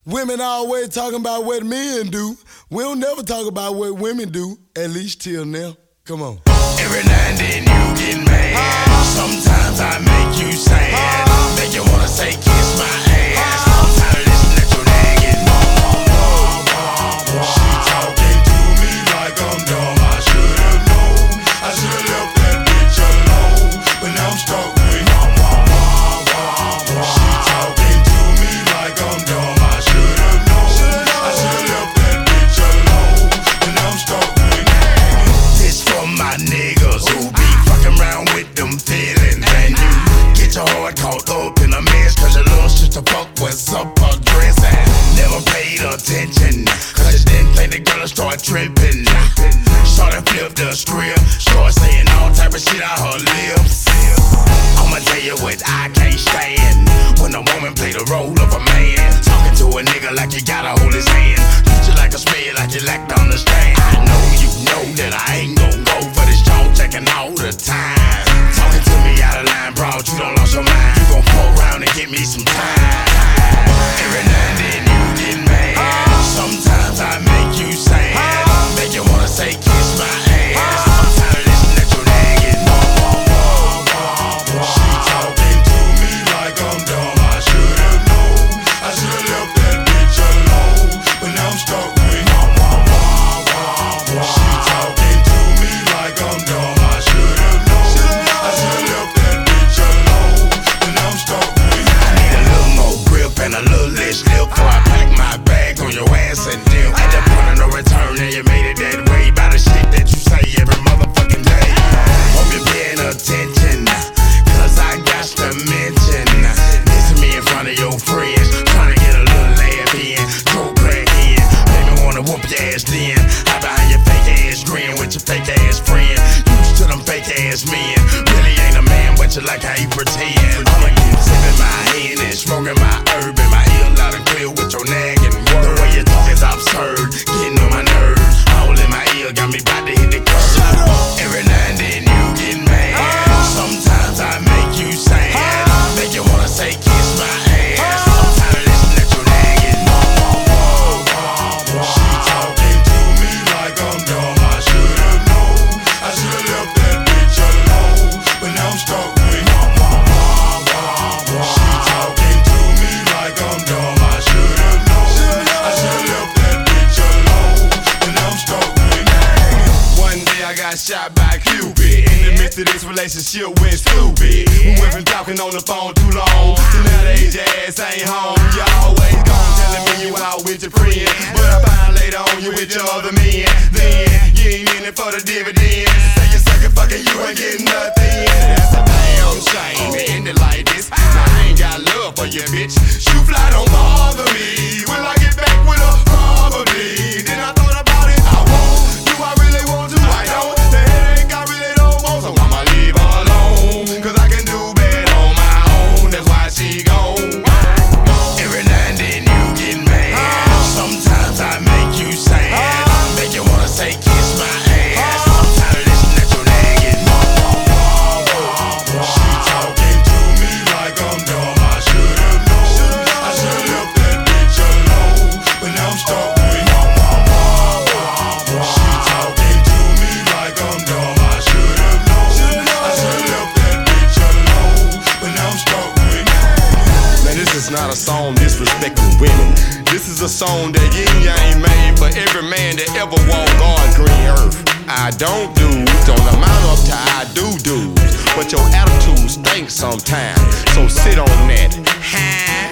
Women always talking about what men do. We don't never talk about what women do, at least till now. Come on. Every now and then you get mad. Sometimes I make you sad. Make you wanna say kiss my ass. I'm tired of listening to your nagging. She talking to me like I'm dumb. I should've known. I should've left that bitch alone. But now I'm stuck with She talking to me like I'm dumb. I should've known. I should've left that bitch alone. But now I'm stuck with This for my niggas who be fucking around with them feelings. And you get your heart caught up in a mess. Cause your little sister fuck what's up her dress. And never paid attention. Cause you didn't think the girl would start tripping. Started flip the script. Start saying all type of shit out her lips. I'ma tell you what I can't stand. When a woman play the role of a man. Talking to a nigga like you gotta hold his hand. Treat you like a spade, like you lack to understand. I know you know that I ain't gon' go for this talk checking all the time. Talking to me out of line, bro, you done lost your mind. You gon' fuck around and give me some time. Every now and then you get mad. Sometimes I make you sad. Make you wanna say kiss my ass. I'm tired of listening to your nagging. She talking to me like I'm dumb. I should've known. I should've left that bitch alone. But now I'm stuck with She talking to me like I'm dumb. I should've known. I should've left that bitch alone. But now I'm stuck with I need a little more grip and a little less lip before I pack my bag on your ass and dip. At the point of no return, and you made it that way by the shit that you say every motherfucking day. Hope you're paying attention, cause I got to mention this to me in front of your friends. Trying to get a little laugh in, throw crack in. Baby wanna whoop your ass then. Hide behind your fake ass grin with your fake ass friend. Used to them fake ass men. Really ain't a man, but you like how he pretend. I'ma keep sipping my hand and smoking my herb in my ear loud and clear with your nagging word. The way you talk is absurd, getting on my nerves. All in my ear got me about to hit the curb. Every now and then you get mad. Sometimes I make you sad. Make you wanna say kiss my ass. I'm tired of listening to your nagging. She talking to me like I'm dumb. I should've known. I should've left that bitch alone. But now I'm stuck with She talking to me like I'm dumb. I should've known. I should've left that bitch alone. But now I'm stuck with One day I got shot by Cupid. In the midst of this relationship went stupid. We went from talking on the phone too long to now the age your ass ain't home. You always gone telling me you out with your friend. But I find later on you with your other men. Then you ain't in it for the dividends. Say you suckin' fucking you ain't getting nothing. That's a damn shame. It ended like this. Now I ain't got love for you, bitch. Shoe fly don't bother me. Will I get back with her? Probably. Then I thought about it. I won't. Do I really want to? I don't. The headache I really don't want. So I'ma leave her alone. Cause I can do better on my own. That's why she gone. Every now and then you get mad. Sometimes I make you sad. Make you wanna say kiss my ass. I'm tired of listening to your nagging. She talking to me like I'm dumb. I should've known. I should've left that bitch alone. But now I'm stuck with She talking to me like I'm dumb. I should've known. I should've left that bitch alone. But now I'm stuck with Man, this is not a song disrespecting women. This is a song that Yin Yang made for every man that ever walked God's green earth. I don't amount up to I do, but your attitude stinks sometimes. So sit on that.